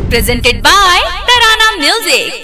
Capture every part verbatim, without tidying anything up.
Presented by Tarana Music.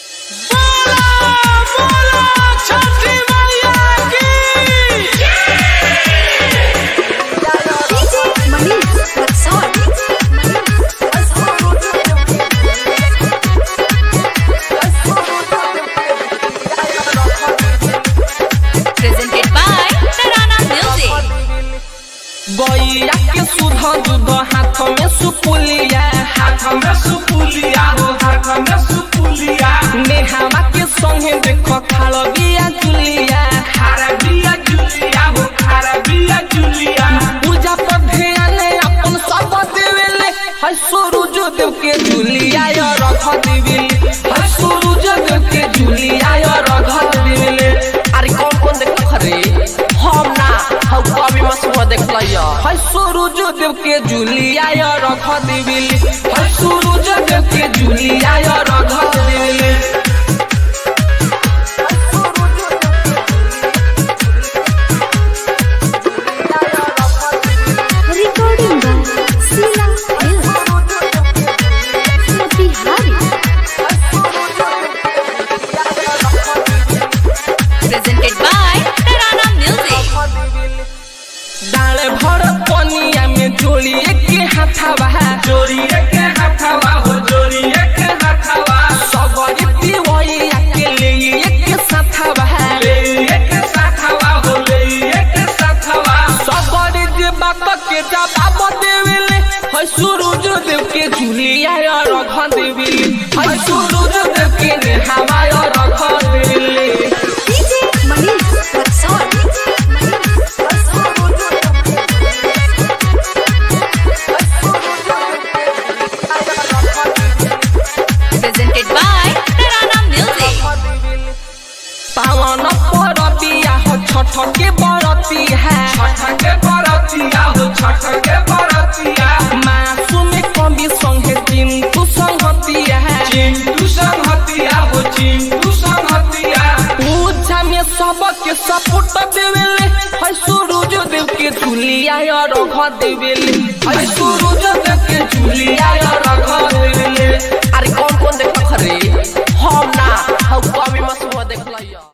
गैया के सुधा दूध हाथ में सुपुलिया हाथ में सुपुलिया हो हाथ में सुपुलिया नेहावा के संगे देखो खालो बिया जुलिया खारा बिया जुलिया हो खारा बिया जुलिया पूजा पर ध्यान अपन सब देवेले है सूरज देव के जुलिया या रख देवेले है सूरज देव के जुलिया या रख देवेले। अरे कौन कौन देखो खरे हम ना हम कभी मसुआ देख लिया है सूरज देव के जुलिया या रख देवेले है सूरज देव के जुलिया या रख देवेले। Recording by Sila Presented by Tarana Music. डाले भर पनिया में जोड़ी एक हाथावा जोड़ी एक हाथावा हो जोड़ी एक हाथावा सबरी पिवैया के ले एक साथावा ले एक साथावा हो ले एक साथावा सबरी जे बात के जवाब देवेले है सूरज देव के जुलिया या रख देवेले है सूरज देव के नेहावा या रख देवेले। Presented by Tarana Music. पावन परबिया हो छठ के बरतिया छठ के बरतिया हो छठ के बरतिया मासूम कवि संगे चिंटू संगतिया चिंटू संगतिया हो चिंटू संगतिया पूजा में सबके सपोर्ट देवेले है सूरज देव के जुलिया या रख देवेले है सूरज देव के जुलिया या रख देवेले। अरे कौन कौन देख खरे हम ना हम कवि मसुआ देख लिया।